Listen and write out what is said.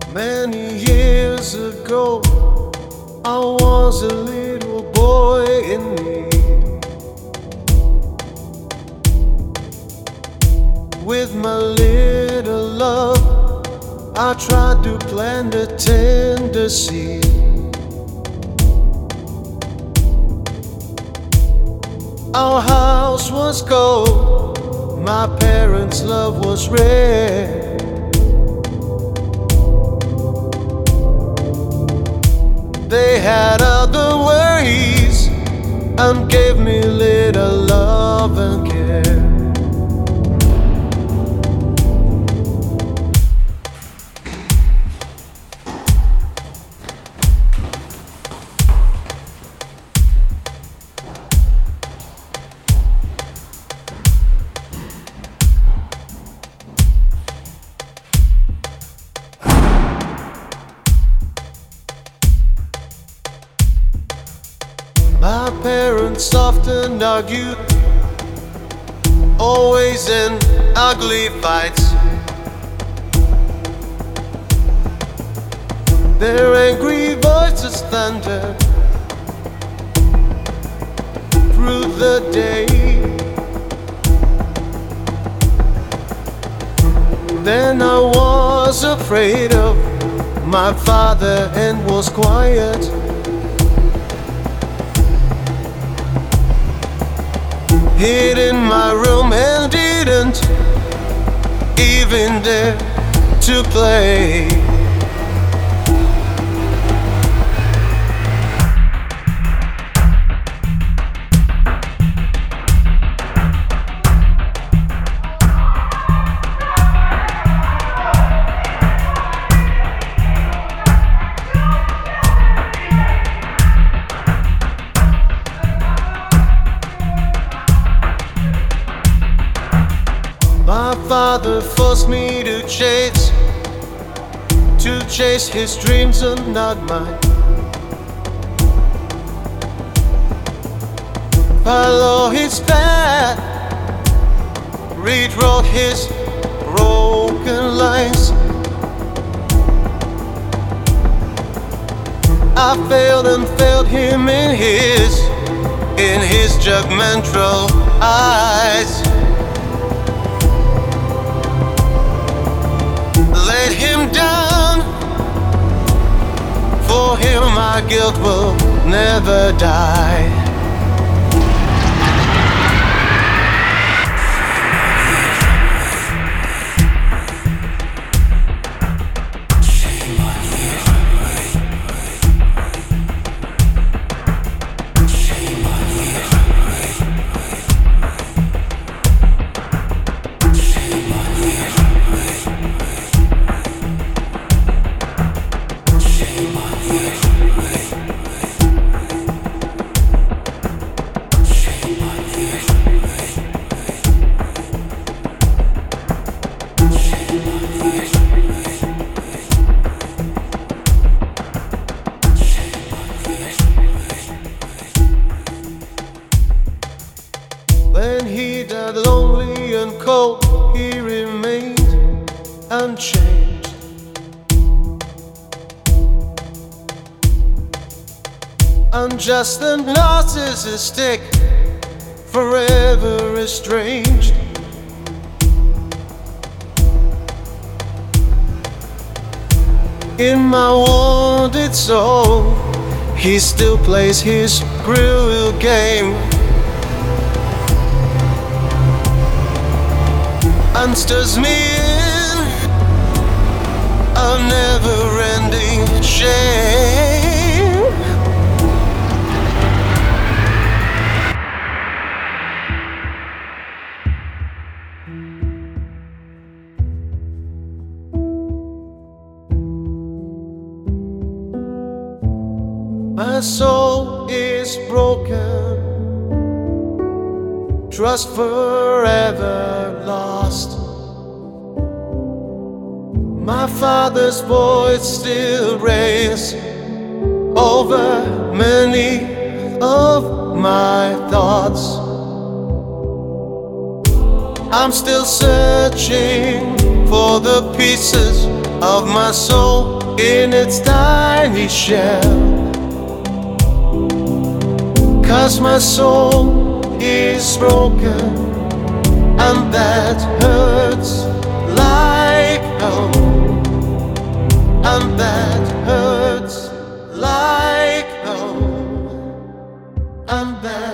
Many years ago, I was a little boy in need. With my little love, I tried to plant a tender seed. Our house was gold, my parents' love was rare. They had other worries and gave me little love and care. My parents often argued, always in ugly fights. Their angry voices thundered through the day. Then I was afraid of my father and was quiet. Hid in my room and didn't even dare to play. My father forced me to chase his dreams and not mine. Follow his path, rewrote his broken lines. I failed and failed him in his judgmental eyes. Let him down. For him my guilt will never die. When he died lonely and cold, he remained unchanged. Unjust and narcissistic, forever estranged. In my wounded soul, he still plays his cruel game and stirs me in a never-ending shame. My soul is broken, trust forever lost. My father's voice still reigns over many of my thoughts. I'm still searching for the pieces of my soul in its tiny shell. 'Cause my soul is broken, and that hurts like hell, and that hurts like hell, and that